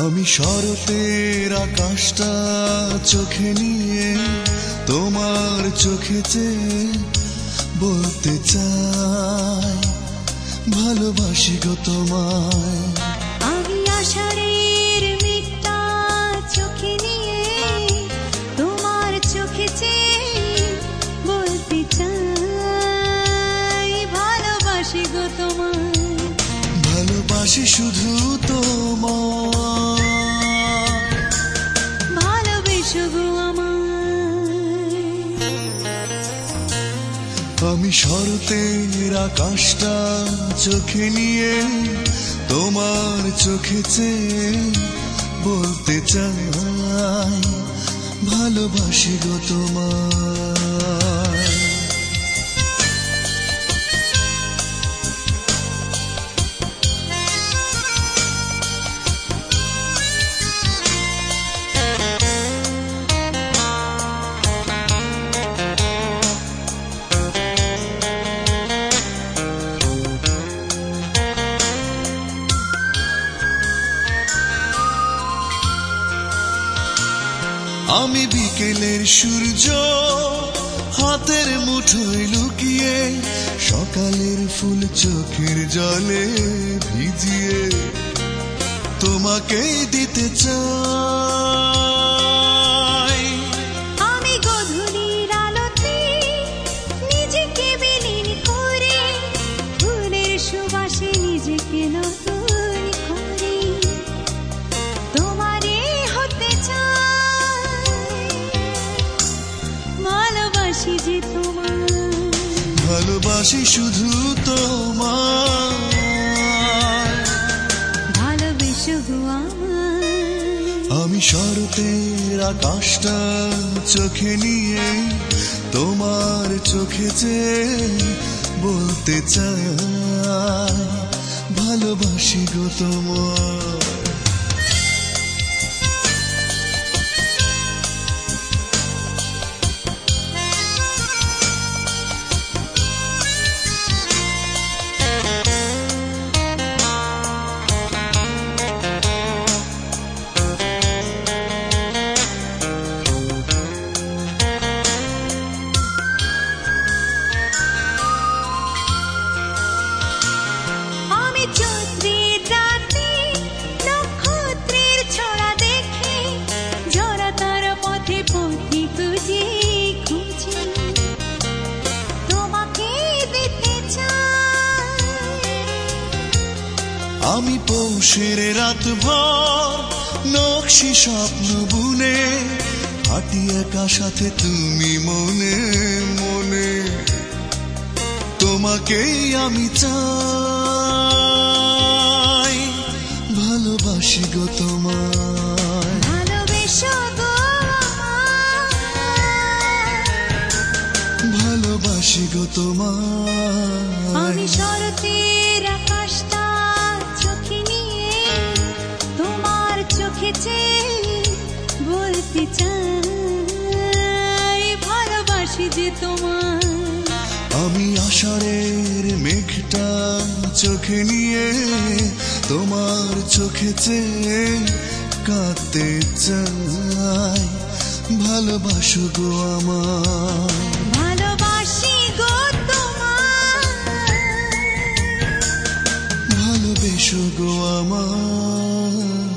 আমি শরতের আকাশটা চোখে নিয়ে তোমার চোখে চেয়ে বলতে চাই ভালোবাসি গো তোমায়। আমি আষাঢ়ের মেঘটা চোখে নিয়ে তোমার চোখে চেয়ে বলতে চাই ভালোবাসি গো তোমায়। ভালোবাসি শুধু তোমায়, ভালোবেসো গো আমায়। আমি শরতের আকাশটা চোখে নিয়ে তোমার চোখে চেয়ে বলতে চাই ভালোবাসি গো তোমায়। আমি বিকেলের সূর্য হাতের মুঠোয় লুকিয়ে, সকালের ফুল চোখের জলে ভিজিয়ে তোমাকে দিতে চাই। আমি গধূলির আলোতে নিজেকে বিলীন করে ফুলের সুবাসে নিজেকে নতুন করে তোমারে হতে চাই ভালোবাসি যে তোমায়। ভালোবাসি শুধু তোমায়, ভালোবেসো গো আমায়। আমি শরতের আকাশটা চোখে নিয়ে তোমার চোখে চেয়ে বলতে চাই ভালোবাসি গো তোমায়। আমি পৌষের রাত ভর নকশি স্বপ্ন বুনে হাঁটি একা সাথে তুমি মনে মনে, তোমাকেই আমি চাই ভালোবাসি গো তোমায়। ভালোবেসো গো ভালোবাসি গো তোমায়। আমি শরতের আকাশটা চোখে নিয়ে তোমার চোখে চেয়ে বলতে চাই ভালোবাসি যে তোমায়। আমি আষাঢ়ের মেঘটা চোখে নিয়ে তোমার চোখে চেয়ে কাঁদতে চাই ভালোবাসো গো আমায়। ভালোবাসি গো তোমায়, ভালোবেসো গো আমায়।